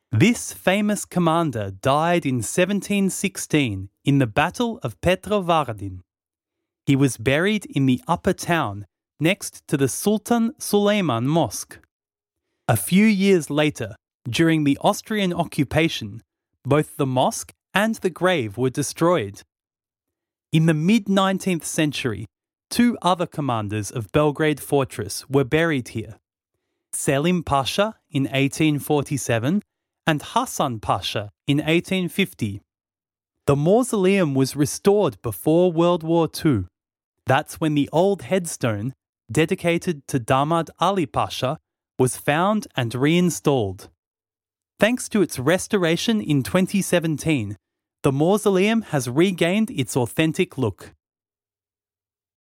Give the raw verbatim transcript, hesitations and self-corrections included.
This famous commander died in seventeen sixteen in the Battle of Petrovaradin. He was buried in the upper town next to the Sultan Suleiman Mosque. A few years later, during the Austrian occupation, both the mosque and the grave were destroyed. In the mid-nineteenth century, two other commanders of Belgrade Fortress were buried here. Selim Pasha in eighteen forty-seven and Hassan Pasha in eighteen fifty. The mausoleum was restored before World War Two. That's when the old headstone, dedicated to Damad Ali Pasha, was found and reinstalled. Thanks to its restoration in twenty seventeen, the mausoleum has regained its authentic look.